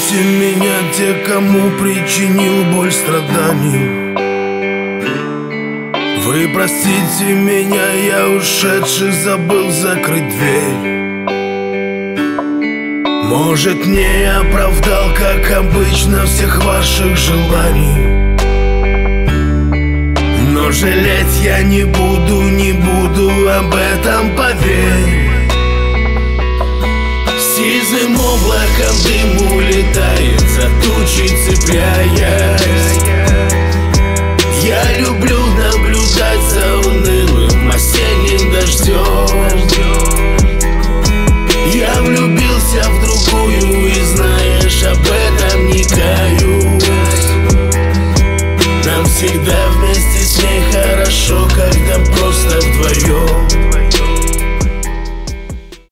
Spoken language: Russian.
Простите меня, те, кому причинил боль, страданий. Вы простите меня, я ушедший забыл закрыть дверь. Может, не оправдал, как обычно, всех ваших желаний, но жалеть я не буду, об этом поверь. Сизым облаком дым улетает за тучи, цепляясь. Я люблю наблюдать за унылым осенним дождем. Я влюбился в другую, и знаешь, об этом не каюсь. Нам всегда вместе с ней хорошо, когда просто вдвоем.